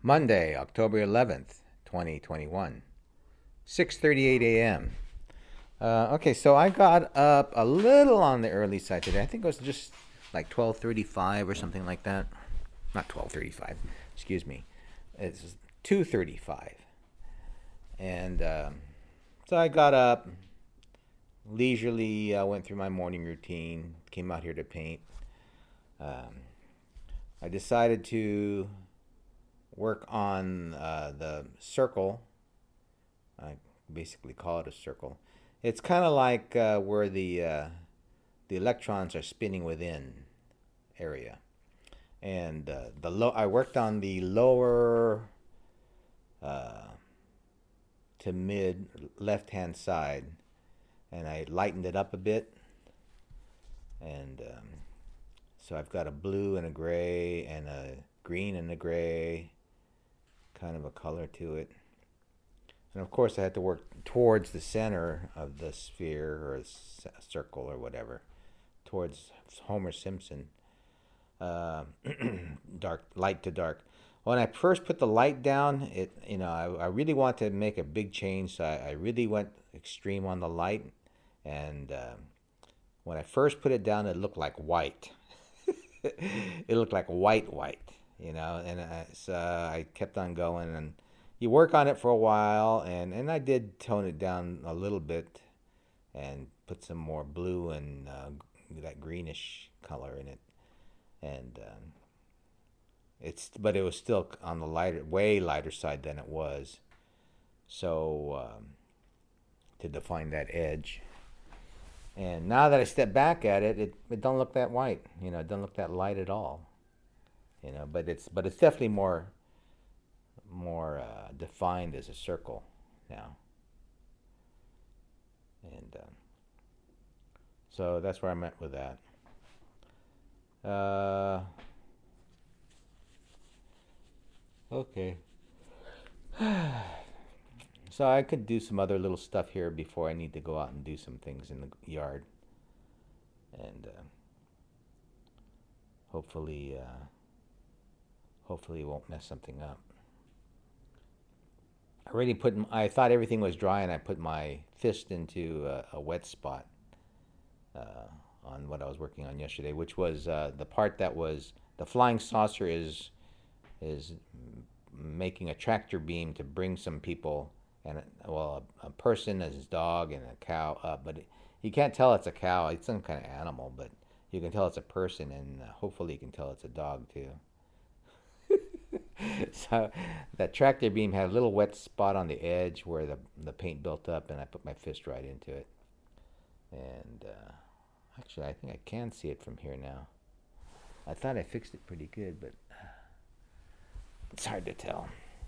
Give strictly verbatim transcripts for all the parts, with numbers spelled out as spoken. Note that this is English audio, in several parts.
Monday, October eleventh, twenty twenty-one, six thirty-eight a m. Uh, okay, so I got up a little on the early side today. I think it was just like twelve thirty-five or something like that. Not twelve thirty-five, excuse me. It's two thirty-five. And um, so I got up, leisurely uh, went through my morning routine, came out here to paint. Um, I decided to work on uh, the circle. I basically call it a circle. It's kind of like uh, where the uh, the electrons are spinning within area, and uh, the low. I worked on the lower uh, to mid left hand side, and I lightened it up a bit, and um, so I've got a blue and a gray and a green and a gray, kind of a color to it. And of course, I had to work towards the center of the sphere or circle or whatever, towards Homer Simpson, uh, dark light to dark. When I first put the light down, it you know I, I really wanted to make a big change, so I, I really went extreme on the light. And uh, when I first put it down, it looked like white. It looked like white, white, you know. And I, so I kept on going, and you work on it for a while, and, and I did tone it down a little bit and put some more blue and uh, that greenish color in it. And um, it's but it was still on the lighter, way lighter side than it was. So um, to define that edge. And now that I step back at it, it, it don't look that white. You know, it don't look that light at all. You know, but it's but it's definitely more more uh, defined as a circle now. And um, so that's where I'm at with that. Uh, okay. So I could do some other little stuff here before I need to go out and do some things in the yard, and uh, hopefully, uh, hopefully it won't mess something up. I already put. I thought everything was dry, and I put my fist into a, a wet spot uh, on what I was working on yesterday, which was uh, the part that was the flying saucer is is making a tractor beam to bring some people and well a, a person as his dog and a cow up, but it, you can't tell it's a cow. It's some kind of animal, but you can tell it's a person, and uh, hopefully you can tell it's a dog too. So that tractor beam had a little wet spot on the edge where the the paint built up, and I put my fist right into it. And uh, actually, I think I can see it from here now. I thought I fixed it pretty good, but it's hard to tell.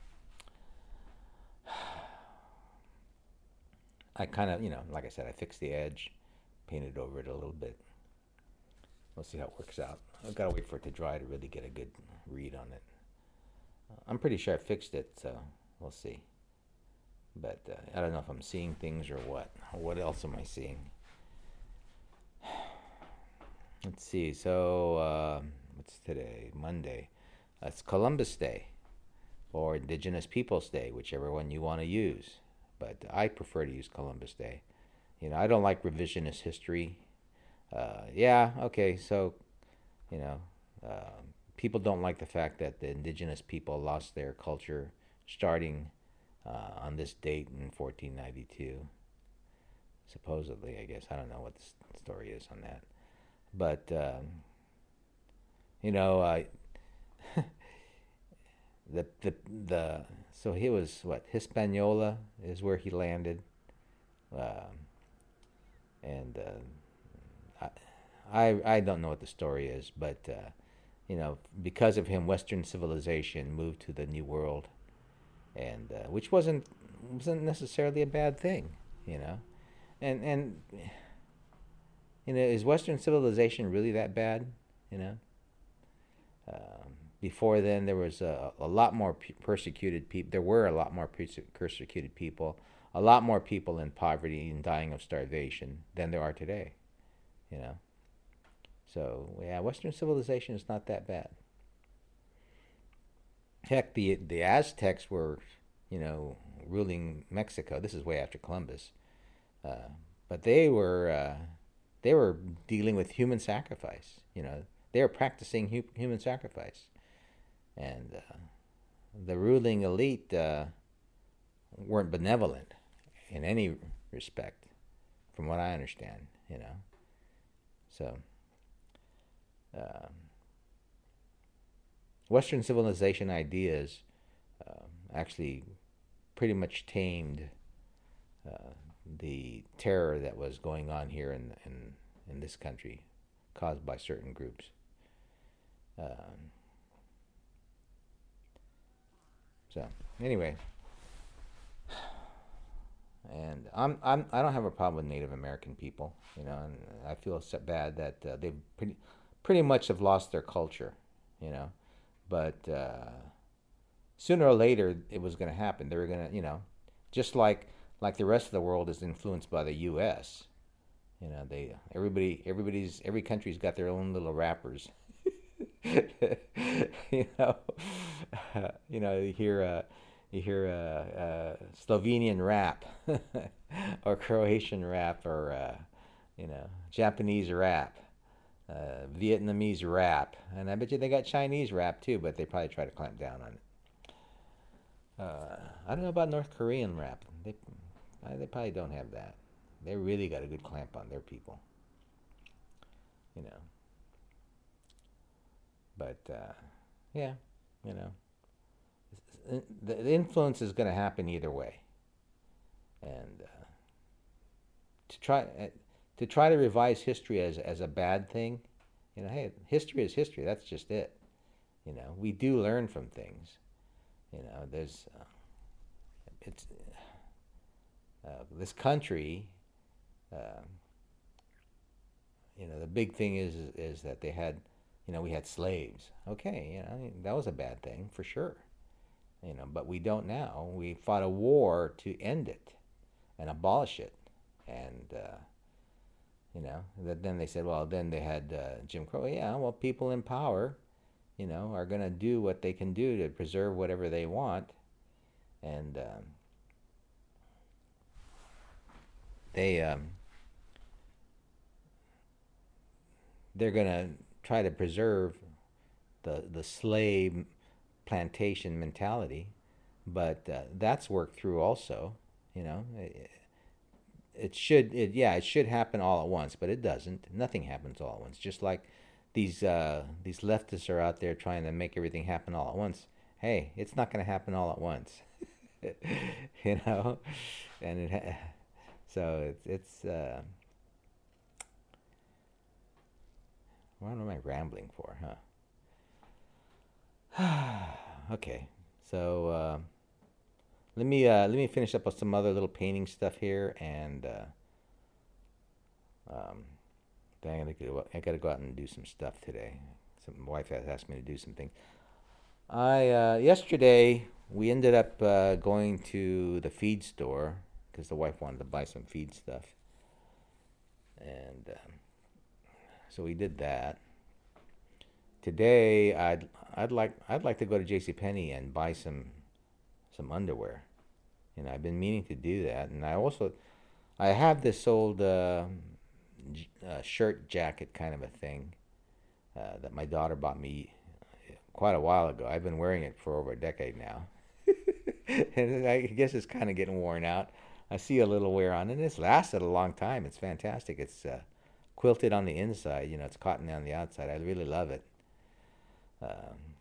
I kind of, you know, like I said, I fixed the edge, painted over it a little bit. We'll see how it works out. I've got to wait for it to dry to really get a good read on it. I'm pretty sure I fixed it, so we'll see. But uh, I don't know if I'm seeing things or what. What else am I seeing? Let's see. So, uh, what's today? Monday. It's Columbus Day or Indigenous Peoples Day, whichever one you want to use. But I prefer to use Columbus Day. You know, I don't like revisionist history. Uh, yeah, okay, so, you know, uh, people don't like the fact that the indigenous people lost their culture starting uh, on this date in fourteen ninety-two. Supposedly, I guess. I don't know what the story is on that. But, um, you know, uh, the, the, the, so he was, what, Hispaniola is where he landed. Um, and uh, I, I, I don't know what the story is, but, uh, you know, because of him, Western civilization moved to the New World, and uh, which wasn't wasn't necessarily a bad thing, you know, and and you know, is Western civilization really that bad, you know? Um, before then, there was a, a lot more persecuted people. There were a lot more persecuted people, a lot more people in poverty and dying of starvation than there are today, you know. So yeah, Western civilization is not that bad. Heck, the the Aztecs were, you know, ruling Mexico. This is way after Columbus, uh, but they were uh, they were dealing with human sacrifice. You know, they were practicing hu- human sacrifice, and uh, the ruling elite uh, weren't benevolent in any respect, from what I understand. You know, so. Uh, Western civilization ideas uh, actually pretty much tamed uh, the terror that was going on here in in, in this country, caused by certain groups. Um, so anyway, and I'm I'm I don't have a problem with Native American people, you know, and I feel so bad that uh, they pretty pretty much have lost their culture, you know, but. Uh, sooner or later it was going to happen. They were going to, you know, just like like the rest of the world is influenced by the U S. You know, they everybody everybody's every country's got their own little rappers. you know, uh, you know you hear uh, you hear uh, uh, Slovenian rap or Croatian rap or uh, you know Japanese rap. Uh, Vietnamese rap, and I bet you they got Chinese rap too, but they probably try to clamp down on it. Uh, I don't know about North Korean rap. They, they probably don't have that. They really got a good clamp on their people, you know. But uh, yeah, you know, the influence is going to happen either way, and uh, to try uh, to try to revise history as as a bad thing, you know, hey, history is history. That's just it. You know, we do learn from things. You know, there's uh, it's uh, this country. Uh, you know, the big thing is, is is that they had, you know, we had slaves. Okay, you know, that was a bad thing for sure. You know, but we don't now. We fought a war to end it and abolish it, and uh, you know, that then they said, well, then they had uh, Jim Crow. Yeah, well, people in power, you know, are going to do what they can do to preserve whatever they want, and um, they um, they're going to try to preserve the the slave plantation mentality, but uh, that's worked through also. You know, it, it should it yeah it should happen all at once, but it doesn't. Nothing happens all at once. Just like these uh, these leftists are out there trying to make everything happen all at once. Hey, it's not going to happen all at once. you know, and it ha- so it's it's. Uh, what am I rambling for, huh? Okay, so uh, let me uh, let me finish up with some other little painting stuff here, and uh, um, then I gotta go. I gotta go out and do some stuff today. Some my wife has asked me to do some things. I uh, yesterday we ended up uh, going to the feed store because the wife wanted to buy some feed stuff, and um, so we did that. Today I'd I'd like I'd like to go to JCPenney and buy some some underwear. You know, I've been meaning to do that, and I also I have this old uh, j- uh, shirt jacket kind of a thing uh, that my daughter bought me quite a while ago. I've been wearing it for over a decade now, and I guess it's kind of getting worn out. I see a little wear on it, and it's lasted a long time. It's fantastic. It's uh, quilted on the inside. You know, it's cotton on the outside. I really love it. Um,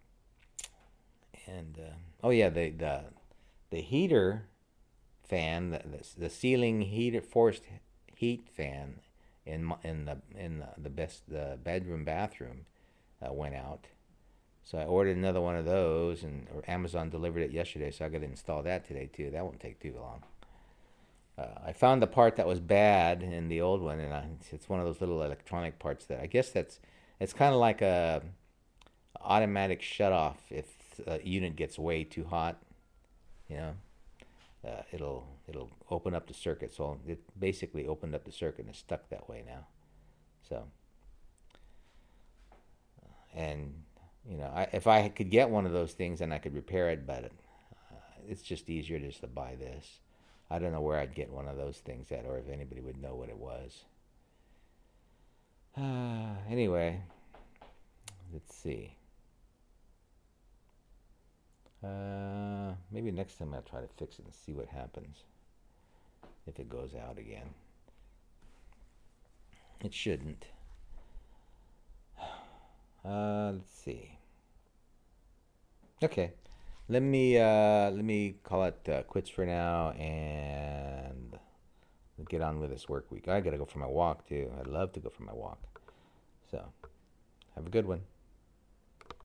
and uh, oh yeah, the the the heater fan, the, the, the ceiling heater forced heat fan in in the in the, the best the bedroom bathroom uh, went out. So I ordered another one of those, and or Amazon delivered it yesterday. So I got to install that today too. That won't take too long. Uh, I found the part that was bad in the old one, and I, it's one of those little electronic parts that I guess that's it's kind of like a automatic shut off if a unit gets way too hot. You know, uh, it'll it'll open up the circuit. So it basically opened up the circuit and it's stuck that way now. So and You know, I, if I could get one of those things, then I could repair it, but uh, it's just easier just to buy this. I don't know where I'd get one of those things at, or if anybody would know what it was. Uh, anyway, let's see. Uh, maybe next time I'll try to fix it and see what happens. If it goes out again. It shouldn't. Uh, let's see. Okay, let me uh, let me call it uh, quits for now and get on with this work week. I gotta go for my walk too. I'd love to go for my walk. So, have a good one.